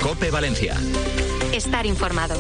COPE Valencia. Estar informado.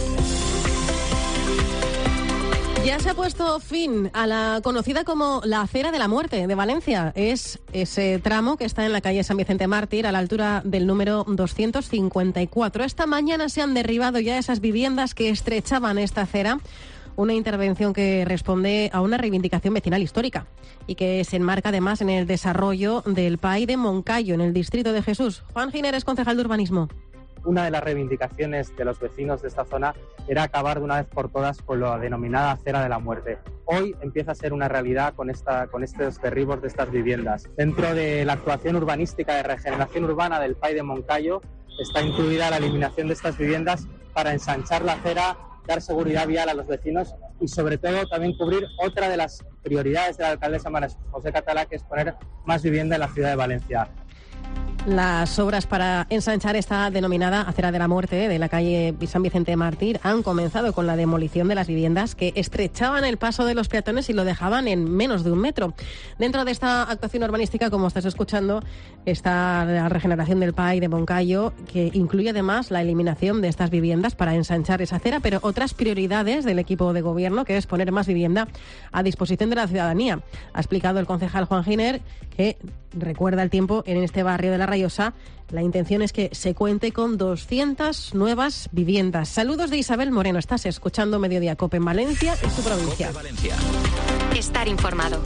Ya se ha puesto fin a la conocida como la Acera de la Muerte de Valencia. Es ese tramo que está en la calle San Vicente Mártir, a la altura del número 254. Esta mañana se han derribado ya esas viviendas que estrechaban esta acera. Una intervención que responde a una reivindicación vecinal histórica y que se enmarca además en el desarrollo del PAI de Moncayo, en el distrito de Jesús. Juan Giner es concejal de urbanismo. Una de las reivindicaciones de los vecinos de esta zona era acabar de una vez por todas con la denominada Acera de la Muerte. Hoy empieza a ser una realidad con estos derribos de estas viviendas. Dentro de la actuación urbanística de regeneración urbana del PAI de Moncayo está incluida la eliminación de estas viviendas para ensanchar la acera, dar seguridad vial a los vecinos y sobre todo también cubrir otra de las prioridades de la alcaldesa María José Catalá, que es poner más vivienda en la ciudad de Valencia. Las obras para ensanchar esta denominada Acera de la Muerte de la calle San Vicente Mártir han comenzado con la demolición de las viviendas que estrechaban el paso de los peatones y lo dejaban en menos de 1 metro. Dentro de esta actuación urbanística, como estás escuchando, está la regeneración del PAI de Moncayo, que incluye además la eliminación de estas viviendas para ensanchar esa acera, pero otras prioridades del equipo de gobierno, que es poner más vivienda a disposición de la ciudadanía. Ha explicado el concejal Juan Giner que recuerda el tiempo en este barrio de La Rayosa. La intención es que se cuente con 200 nuevas viviendas. Saludos de Isabel Moreno. Estás escuchando Mediodía COPE en Valencia y su provincia. COPE Valencia. Estar informado.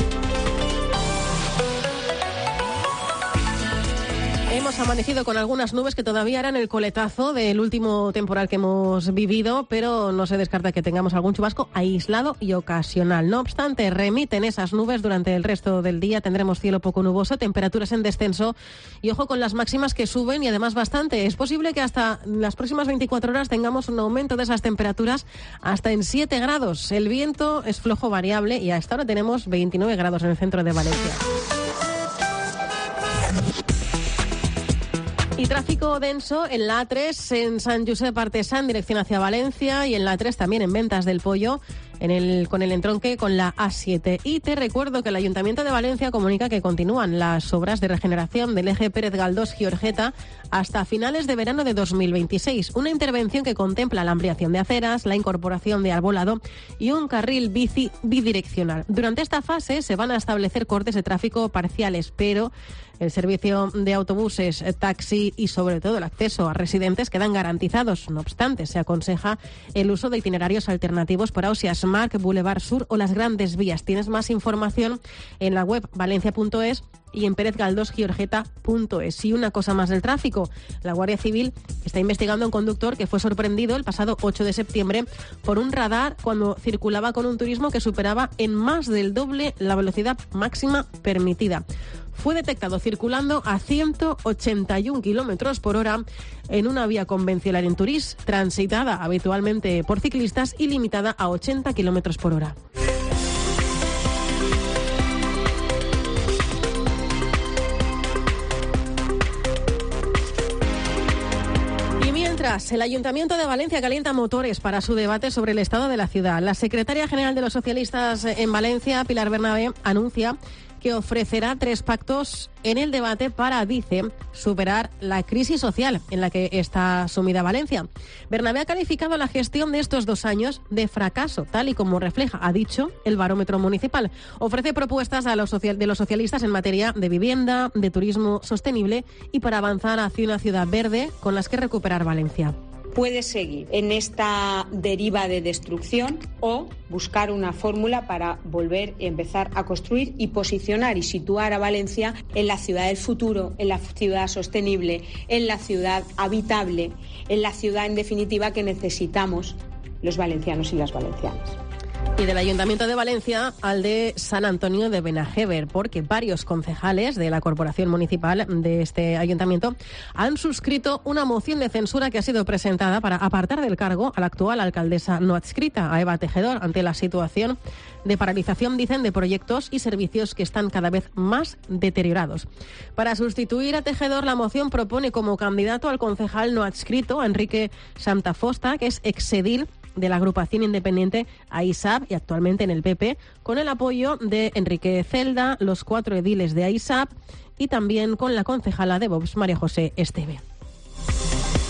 Hemos amanecido con algunas nubes que todavía eran el coletazo del último temporal que hemos vivido, pero no se descarta que tengamos algún chubasco aislado y ocasional. No obstante, remiten esas nubes durante el resto del día. Tendremos cielo poco nuboso, temperaturas en descenso y ojo con las máximas que suben y además bastante. Es posible que hasta las próximas 24 horas tengamos un aumento de esas temperaturas hasta en 7 grados. El viento es flojo variable y a esta hora tenemos 29 grados en el centro de Valencia. Y tráfico denso en la A3 en San Josep Artesà en dirección hacia Valencia y en la A3 también en Ventas del Pollo con el entronque con la A7. Y te recuerdo que el Ayuntamiento de Valencia comunica que continúan las obras de regeneración del eje Pérez Galdós-Giorgeta hasta finales de verano de 2026. Una intervención que contempla la ampliación de aceras, la incorporación de arbolado y un carril bici bidireccional. Durante esta fase se van a establecer cortes de tráfico parciales, pero el servicio de autobuses, taxi y sobre todo el acceso a residentes quedan garantizados. No obstante, se aconseja el uso de itinerarios alternativos por Ausiàs Marc, Boulevard Sur o las grandes vías. Tienes más información en la web valencia.es y en perezgaldosgiorgeta.es. Y una cosa más del tráfico. La Guardia Civil está investigando a un conductor que fue sorprendido el pasado 8 de septiembre por un radar cuando circulaba con un turismo que superaba en más del doble la velocidad máxima permitida. Fue detectado circulando a 181 kilómetros por hora en una vía convencional en Turís, transitada habitualmente por ciclistas y limitada a 80 kilómetros por hora. El Ayuntamiento de Valencia calienta motores para su debate sobre el estado de la ciudad. La secretaria general de los socialistas en Valencia, Pilar Bernabé, anuncia que ofrecerá 3 pactos en el debate para, dice, superar la crisis social en la que está sumida Valencia. Bernabé ha calificado la gestión de estos 2 años de fracaso, tal y como refleja, ha dicho, el barómetro municipal. Ofrece propuestas de los socialistas en materia de vivienda, de turismo sostenible y para avanzar hacia una ciudad verde con las que recuperar Valencia. Puede seguir en esta deriva de destrucción o buscar una fórmula para volver a empezar a construir y posicionar y situar a Valencia en la ciudad del futuro, en la ciudad sostenible, en la ciudad habitable, en la ciudad, en definitiva, que necesitamos los valencianos y las valencianas. Y del Ayuntamiento de Valencia al de San Antonio de Benajever, porque varios concejales de la Corporación Municipal de este ayuntamiento han suscrito una moción de censura que ha sido presentada para apartar del cargo a la actual alcaldesa no adscrita, a Eva Tejedor, ante la situación de paralización, dicen, de proyectos y servicios que están cada vez más deteriorados. Para sustituir a Tejedor, la moción propone como candidato al concejal no adscrito, a Enrique Santafosta, que es exedil de la agrupación independiente AISAB y actualmente en el PP, con el apoyo de Enrique Celda, los 4 ediles de AISAB y también con la concejala de Vox, María José Esteve.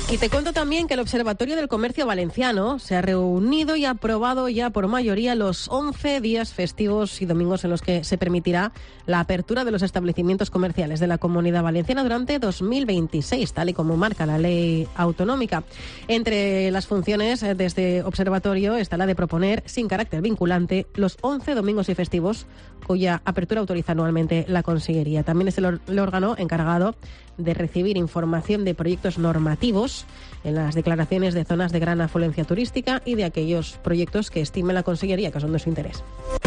Y te cuento también que el Observatorio del Comercio Valenciano se ha reunido y ha aprobado ya por mayoría los 11 días festivos y domingos en los que se permitirá la apertura de los establecimientos comerciales de la Comunidad Valenciana durante 2026, tal y como marca la ley autonómica. Entre las funciones de este observatorio está la de proponer, sin carácter vinculante, los 11 domingos y festivos cuya apertura autoriza anualmente la Consellería. También es el órgano encargado de recibir información de proyectos normativos en las declaraciones de zonas de gran afluencia turística y de aquellos proyectos que estime la Consellería que son de su interés.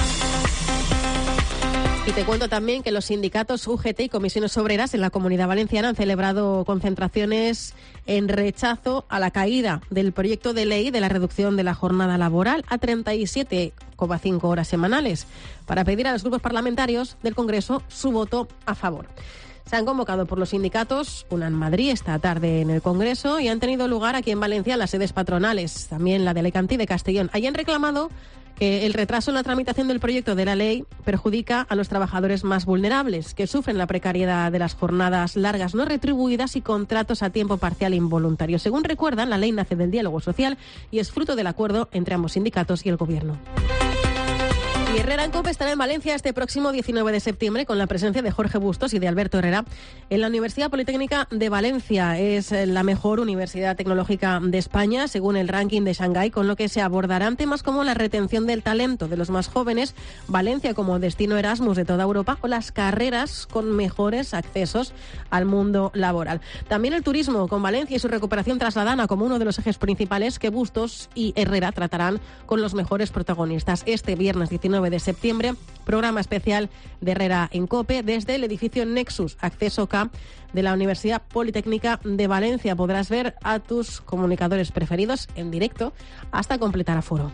Y te cuento también que los sindicatos UGT y comisiones obreras en la Comunidad Valenciana han celebrado concentraciones en rechazo a la caída del proyecto de ley de la reducción de la jornada laboral a 37,5 horas semanales para pedir a los grupos parlamentarios del Congreso su voto a favor. Se han convocado por los sindicatos, una en Madrid esta tarde en el Congreso, y han tenido lugar aquí en Valencia las sedes patronales, también la de Alicante y de Castellón. Allí han reclamado que el retraso en la tramitación del proyecto de la ley perjudica a los trabajadores más vulnerables, que sufren la precariedad de las jornadas largas no retribuidas y contratos a tiempo parcial involuntario. Según recuerdan, la ley nace del diálogo social y es fruto del acuerdo entre ambos sindicatos y el Gobierno. Y Herrera en COPE estará en Valencia este próximo 19 de septiembre con la presencia de Jorge Bustos y de Alberto Herrera en la Universidad Politécnica de Valencia. Es la mejor universidad tecnológica de España, según el ranking de Shanghái, con lo que se abordarán temas como la retención del talento de los más jóvenes, Valencia como destino Erasmus de toda Europa o las carreras con mejores accesos al mundo laboral. También el turismo, con Valencia y su recuperación trasladana como uno de los ejes principales que Bustos y Herrera tratarán con los mejores protagonistas. Este viernes 19 de septiembre, programa especial de Herrera en COPE desde el edificio Nexus, acceso K de la Universidad Politécnica de Valencia. Podrás ver a tus comunicadores preferidos en directo hasta completar aforo.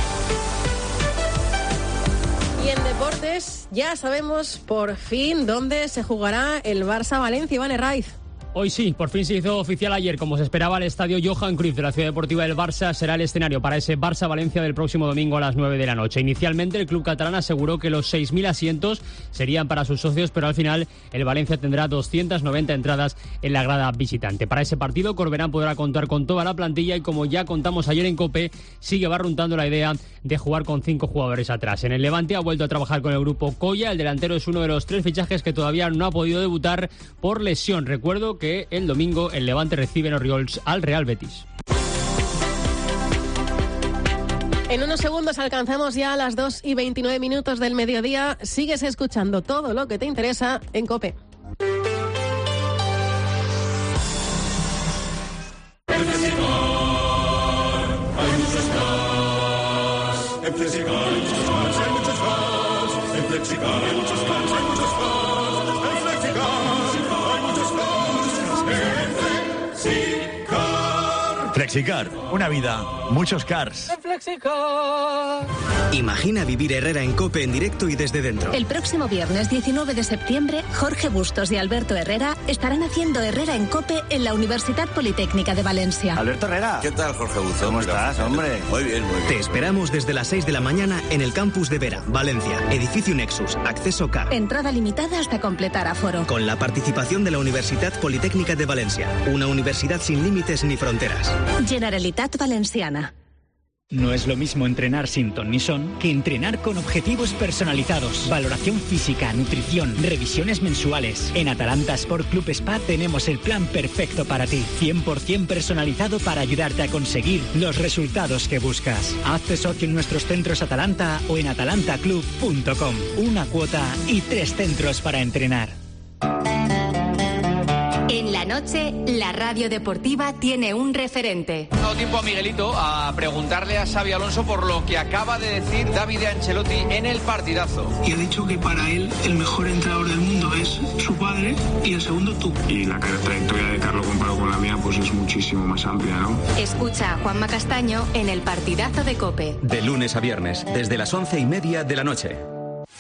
Y en deportes ya sabemos por fin dónde se jugará el Barça-Valencia. Iván Herraiz. Hoy sí, por fin se hizo oficial ayer. Como se esperaba, el estadio Johan Cruyff de la Ciudad Deportiva del Barça será el escenario para ese Barça-Valencia del próximo domingo a las 9 de la noche. Inicialmente, el club catalán aseguró que los 6.000 asientos serían para sus socios, pero al final el Valencia tendrá 290 entradas en la grada visitante. Para ese partido, Corberán podrá contar con toda la plantilla y, como ya contamos ayer en COPE, sigue barruntando la idea de jugar con 5 jugadores atrás. En el Levante ha vuelto a trabajar con el grupo Colla. El delantero es uno de los 3 fichajes que todavía no ha podido debutar por lesión. Recuerdo que el domingo el Levante recibe en Orriols al Real Betis. En unos segundos alcanzamos ya las 2:29 del mediodía. Sigues escuchando todo lo que te interesa en COPE. En Flexicar hay muchos cars, hay muchos cars. En Flexicar hay muchos cars, hay muchos cars. En Flexicar hay muchos cars. En Flexicar. Flexicar, una vida, muchos cars. En Flexicar. Imagina vivir Herrera en COPE en directo y desde dentro. El próximo viernes 19 de septiembre, Jorge Bustos y Alberto Herrera estarán haciendo Herrera en COPE en la Universidad Politécnica de Valencia. Alberto Herrera. ¿Qué tal, Jorge Bustos? ¿Cómo estás, hombre? Muy bien, muy bien. Te esperamos desde las 6 de la mañana en el campus de Vera, Valencia. Edificio Nexus, acceso K. Entrada limitada hasta completar aforo. Con la participación de la Universidad Politécnica de Valencia. Una universidad sin límites ni fronteras. Generalitat Valenciana. No es lo mismo entrenar sin ton ni son que entrenar con objetivos personalizados, valoración física, nutrición, revisiones mensuales. En Atalanta Sport Club Spa tenemos el plan perfecto para ti, 100% personalizado para ayudarte a conseguir los resultados que buscas. Hazte socio en nuestros centros Atalanta o en atalantaclub.com. Una cuota y 3 centros para entrenar. En la noche, la radio deportiva tiene un referente. Ha dado tiempo a Miguelito a preguntarle a Xabi Alonso por lo que acaba de decir Davide Ancelotti en el partidazo. Y ha dicho que para él el mejor entrenador del mundo es su padre y el segundo tú. Y la trayectoria de Carlo comparado con la mía pues es muchísimo más amplia, ¿no? Escucha a Juanma Castaño en el partidazo de COPE. De lunes a viernes, desde las 11:30 de la noche.